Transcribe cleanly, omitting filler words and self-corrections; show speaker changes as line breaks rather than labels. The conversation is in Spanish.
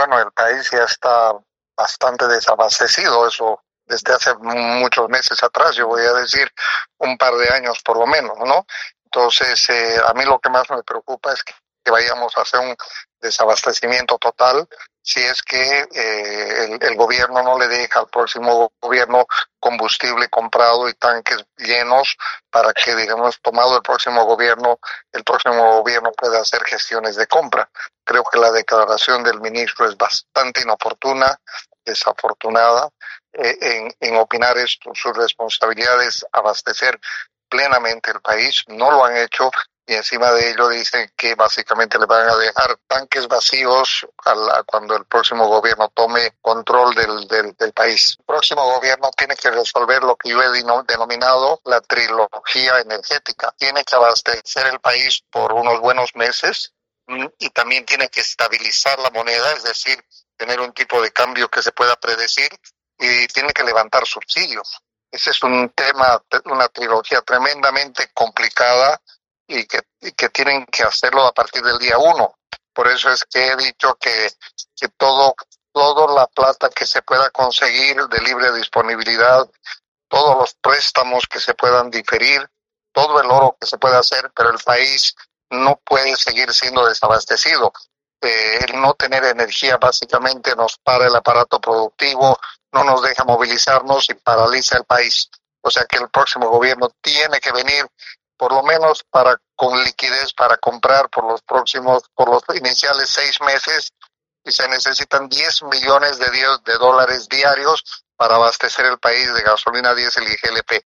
Bueno, el país ya está bastante desabastecido, eso desde hace muchos meses atrás, yo voy a decir un par de años por lo menos, ¿no? Entonces, a mí lo que más me preocupa es que vayamos a hacer un desabastecimiento total si es que el gobierno no le deja al próximo gobierno combustible comprado y tanques llenos para que, digamos, tomado el próximo gobierno pueda hacer gestiones de compra. Creo que la declaración del ministro es bastante inoportuna, desafortunada. En opinar esto, su responsabilidad es abastecer plenamente el país. No lo han hecho y encima de ello dicen que básicamente le van a dejar tanques vacíos cuando el próximo gobierno tome control del país. El próximo gobierno tiene que resolver lo que yo he denominado la trilogía energética. Tiene que abastecer el país por unos buenos meses y también tiene que estabilizar la moneda, es decir, tener un tipo de cambio que se pueda predecir, y tiene que levantar subsidios. Ese es un tema, una trilogía tremendamente complicada y que tienen que hacerlo a partir del día 1. Por eso es que he dicho que toda la plata que se pueda conseguir de libre disponibilidad, todos los préstamos que se puedan diferir, todo el oro que se pueda hacer, pero el país no puede seguir siendo desabastecido. El no tener energía básicamente nos para el aparato productivo, no nos deja movilizarnos y paraliza el país. O sea que el próximo gobierno tiene que venir por lo menos con liquidez para comprar por los iniciales 6 meses, y se necesitan 10 millones de dólares diarios para abastecer el país de gasolina, diésel y GLP.